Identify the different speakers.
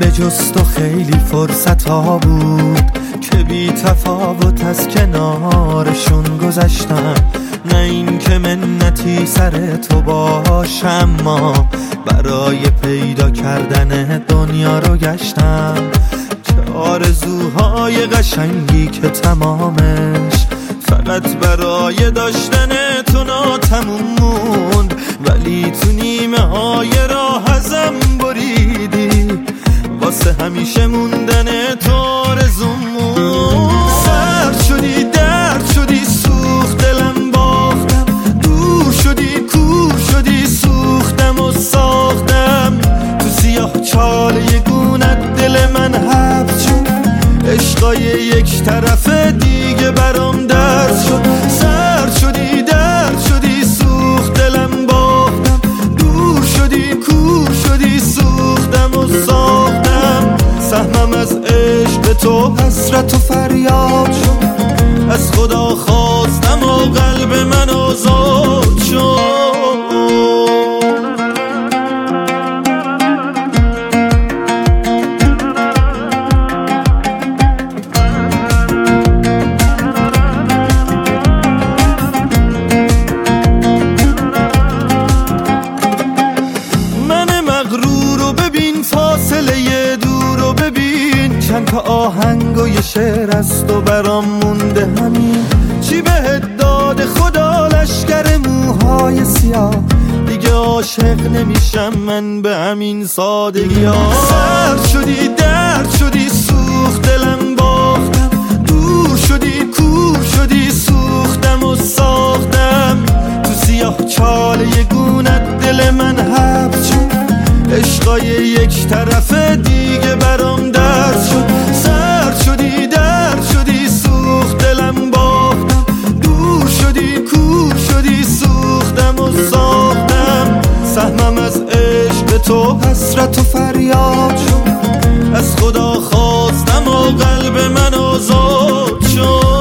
Speaker 1: به جز تو خیلی فرصت ها بود که بی تفاوت از کنارشون گذشتم. نه این که منتی سر تو باشم، ما برای پیدا کردن دنیا رو گشتم. چه آرزوهای قشنگی که تمامش فقط برای داشتن تو ناتموم موند، ولی تو نیمه های راه ازم بریدی، واسه همیشه موندن تو آرزومون. سرد شدی، درد شدی، سوخت دلم باختم، دور شدی، کور شدی، سوختم و ساختم. تو سیاه چال یگونت دل من حبس شد، عشقای یک طرفه دیگه برام درد شد. سرد شدی، درد شدی، سوخت دلم باختم، دور شدی، کور شدی، سوختم و ساختم. سهمم از عشق تو حسرت و فریاد شد، از خدا خواستم و قلب من آزاد شد. چند تا آهنگ و یه شعر از تو برام مونده، همین چی بهت داده خدا لشکر موهای سیاه. دیگه عاشق نمیشم من به همین سادگی ها. سرد شدی، درد شدی، سوخت دلم باختم، دور شدی، کور شدی، سوختم و ساختم. تو سیاه چال یگونت دل من حبس شد، عشقای یک طرفه دیگه برام درد شد. سرد شدی، درد شدی، سوخت دلم باختم، دور شدی، کور شدی، سوختم و ساختم. سهمم از عشق تو حسرت و فریاد شد، از خدا خواستم و قلب من آزاد شد.